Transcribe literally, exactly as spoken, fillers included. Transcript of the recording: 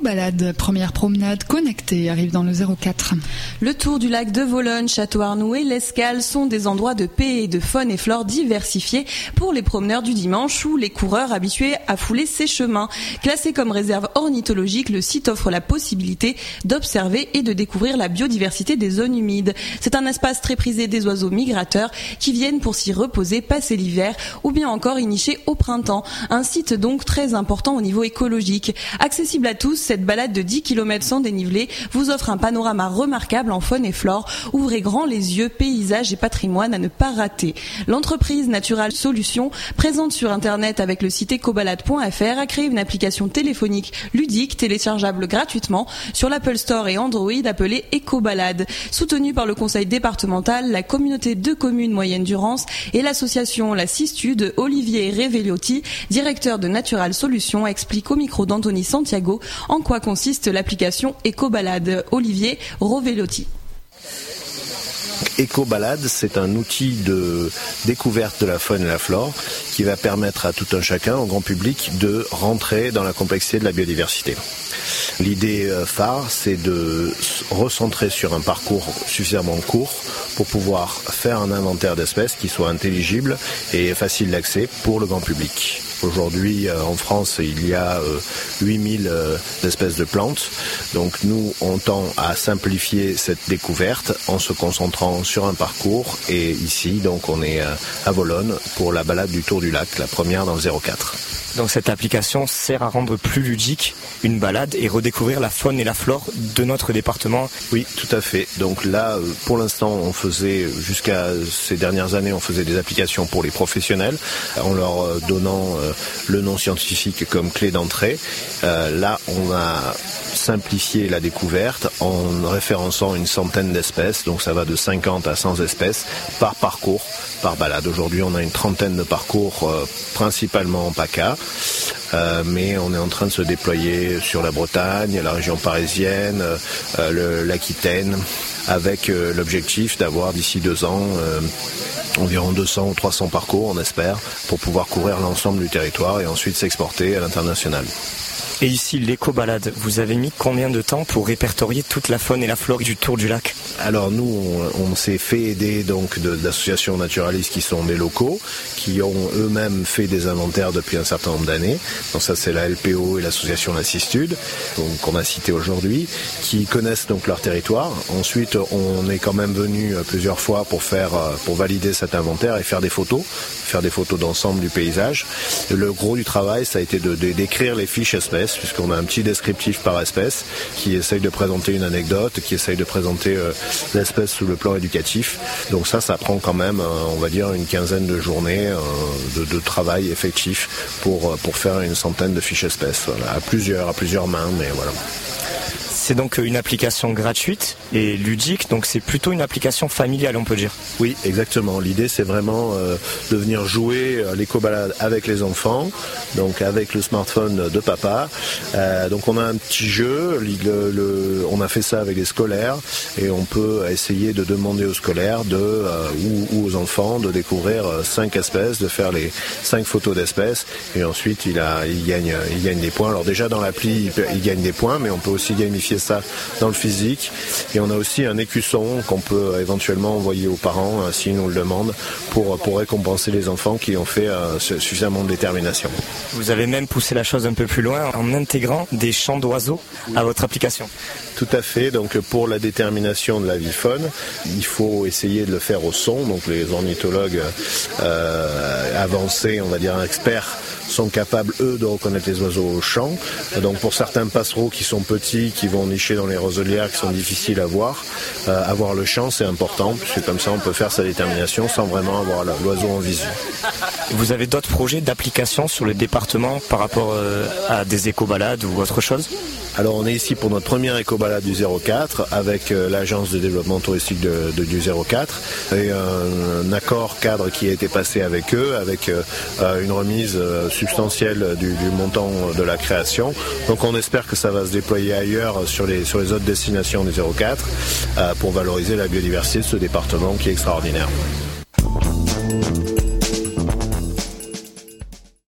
Éco-balade, première promenade connectée, arrive dans le zéro quatre. Le tour du lac de Vologne, Château-Arnoux et l'Escale sont des endroits de paix et de faune et flore diversifiés pour les promeneurs du dimanche ou les coureurs habitués à fouler ces chemins. Classé comme réserve ornithologique, le site offre la possibilité d'observer et de découvrir la biodiversité des zones humides. C'est un espace très prisé des oiseaux migrateurs qui viennent pour s'y reposer, passer l'hiver ou bien encore y nicher au printemps. Un site donc très important au niveau écologique. Accessible à tous, cette balade de dix kilomètres sans dénivelé vous offre un panorama remarquable en faune et flore. Ouvrez grand les yeux, paysages et patrimoine à ne pas rater. L'entreprise Natural Solutions, présente sur internet avec le site écobalade point f r, a créé une application téléphonique ludique téléchargeable gratuitement sur l'Apple Store et Android appelée Écobalade. Soutenue par le conseil départemental, la communauté de communes Moyenne Durance et l'association La Cistu de Olivier Reveliotti, directeur de Natural Solutions, explique au micro d'Anthony Santiago en quoi consiste l'application Écobalade. Olivier Reveliotti. Éco-balade, c'est un outil de découverte de la faune et la flore qui va permettre à tout un chacun, au grand public, de rentrer dans la complexité de la biodiversité. L'idée phare, c'est de recentrer sur un parcours suffisamment court pour pouvoir faire un inventaire d'espèces qui soit intelligible et facile d'accès pour le grand public. Aujourd'hui, en France, il y a huit mille espèces de plantes. Donc nous, on tend à simplifier cette découverte en se concentrant sur un parcours. Et ici, donc, on est à Vologne pour la balade du Tour du Lac, la première dans le zéro quatre. Donc cette application sert à rendre plus ludique une balade et redécouvrir la faune et la flore de notre département. Oui, tout à fait. Donc là, pour l'instant, on faisait, jusqu'à ces dernières années, on faisait des applications pour les professionnels, en leur donnant le nom scientifique comme clé d'entrée. Euh, là, on a simplifié la découverte en référençant une centaine d'espèces. Donc ça va de cinquante à cent espèces par parcours, par balade. Aujourd'hui, on a une trentaine de parcours, euh, principalement en PACA. Euh, mais on est en train de se déployer sur la Bretagne, la région parisienne, euh, le, l'Aquitaine, avec euh, l'objectif d'avoir d'ici deux ans euh, environ deux cents ou trois cents parcours, on espère, pour pouvoir couvrir l'ensemble du territoire et ensuite s'exporter à l'international. Et ici, l'éco-balade, vous avez mis combien de temps pour répertorier toute la faune et la flore du Tour du Lac ? Alors nous, on, on s'est fait aider donc de, d'associations naturalistes qui sont des locaux, qui ont eux-mêmes fait des inventaires depuis un certain nombre d'années. Donc ça, c'est la L P O et l'association La Cistude, donc qu'on a cité aujourd'hui, qui connaissent donc leur territoire. Ensuite, on est quand même venu plusieurs fois pour faire, pour valider cet inventaire et faire des photos, faire des photos d'ensemble du paysage. Le gros du travail, ça a été de, de d'écrire les fiches espèces, puisqu'on a un petit descriptif par espèce qui essaye de présenter une anecdote, qui essaye de présenter euh, l'espèce sous le plan éducatif. Donc ça, ça prend quand même, euh, on va dire, une quinzaine de journées euh, de, de travail effectif pour, pour faire une centaine de fiches espèces. Voilà, à plusieurs, à plusieurs mains, mais voilà. C'est donc une application gratuite et ludique, donc c'est plutôt une application familiale, on peut dire. Oui, exactement. L'idée, c'est vraiment euh, de venir jouer à l'éco-balade avec les enfants, donc avec le smartphone de papa. Euh, donc on a un petit jeu, le, le, on a fait ça avec les scolaires et on peut essayer de demander aux scolaires de, euh, ou, ou aux enfants de découvrir euh, cinq espèces, de faire les cinq photos d'espèces et ensuite il, a, il, gagne, il gagne des points. Alors déjà dans l'appli, il, il gagne des points, mais on peut aussi gamifier ça dans le physique et on a aussi un écusson qu'on peut éventuellement envoyer aux parents euh, s'ils nous le demandent pour, pour récompenser les enfants qui ont fait euh, suffisamment de détermination. Vous avez même poussé la chose un peu plus loin en intégrant des chants d'oiseaux à votre application. Tout à fait, donc pour la détermination de la vifaune, il faut essayer de le faire au son, donc les ornithologues euh, avancés, on va dire experts, sont capables, eux, de reconnaître les oiseaux au chant. Donc pour certains passereaux qui sont petits, qui vont nicher dans les roselières, qui sont difficiles à voir, euh, avoir le chant, c'est important, puisque comme ça, on peut faire sa détermination sans vraiment avoir l'oiseau en visu. Vous avez d'autres projets d'application sur le département par rapport euh, à des éco-balades ou autre chose ? Alors on est ici pour notre première éco-balade du zéro quatre avec euh, l'agence de développement touristique de, de, du zéro quatre et un, un accord cadre qui a été passé avec eux, avec euh, une remise euh, substantielle du, du montant de la création. Donc on espère que ça va se déployer ailleurs sur les, sur les autres destinations du zéro quatre euh, pour valoriser la biodiversité de ce département qui est extraordinaire.